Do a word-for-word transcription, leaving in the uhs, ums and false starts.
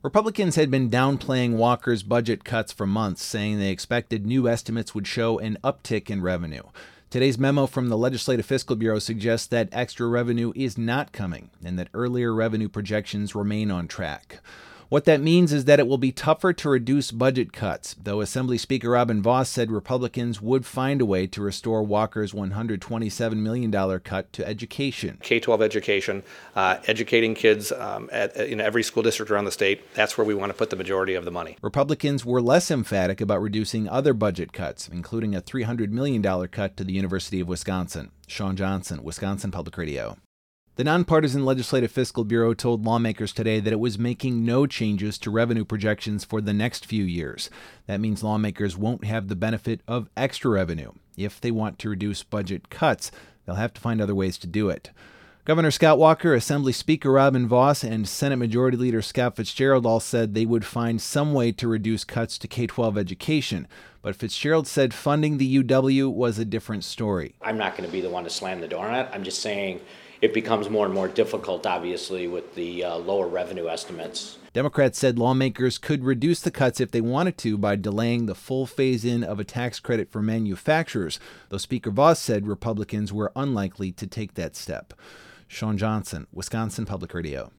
Republicans had been downplaying Walker's budget cuts for months, saying they expected new estimates would show an uptick in revenue. Today's memo from the Legislative Fiscal Bureau suggests that extra revenue is not coming and that earlier revenue projections remain on track. What that means is that it will be tougher to reduce budget cuts, though Assembly Speaker Robin Vos said Republicans would find a way to restore Walker's one hundred twenty-seven million dollars cut to education. K twelve education, uh, educating kids um, at, in every school district around the state, that's where we want to put the majority of the money. Republicans were less emphatic about reducing other budget cuts, including a three hundred million dollars cut to the University of Wisconsin. Sean Johnson, Wisconsin Public Radio. The Nonpartisan Legislative Fiscal Bureau told lawmakers today that it was making no changes to revenue projections for the next few years. That means lawmakers won't have the benefit of extra revenue. If they want to reduce budget cuts, they'll have to find other ways to do it. Governor Scott Walker, Assembly Speaker Robin Vos, and Senate Majority Leader Scott Fitzgerald all said they would find some way to reduce cuts to K twelve education. But Fitzgerald said funding the U W was a different story. I'm not going to be the one to slam the door on it. I'm just saying it becomes more and more difficult, obviously, with the uh, lower revenue estimates. Democrats said lawmakers could reduce the cuts if they wanted to by delaying the full phase-in of a tax credit for manufacturers, though Speaker Vos said Republicans were unlikely to take that step. Sean Johnson, Wisconsin Public Radio.